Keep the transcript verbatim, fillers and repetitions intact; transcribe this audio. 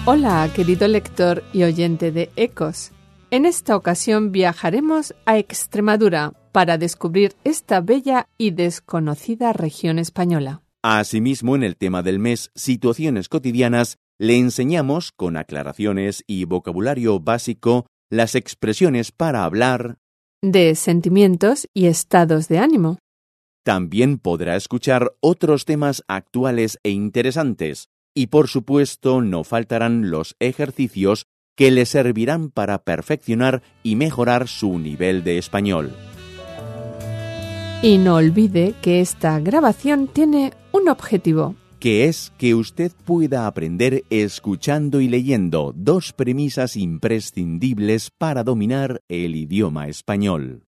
Hola, querido lector y oyente de Ecos. En esta ocasión viajaremos a Extremadura para descubrir esta bella y desconocida región española. Asimismo, en el tema del mes, Situaciones cotidianas, le enseñamos, con aclaraciones y vocabulario básico, las expresiones para hablar de sentimientos y estados de ánimo. También podrá escuchar otros temas actuales e interesantes. Y por supuesto, no faltarán los ejercicios que le servirán para perfeccionar y mejorar su nivel de español. Y no olvide que esta grabación tiene un objetivo, que es que usted pueda aprender escuchando y leyendo, dos premisas imprescindibles para dominar el idioma español.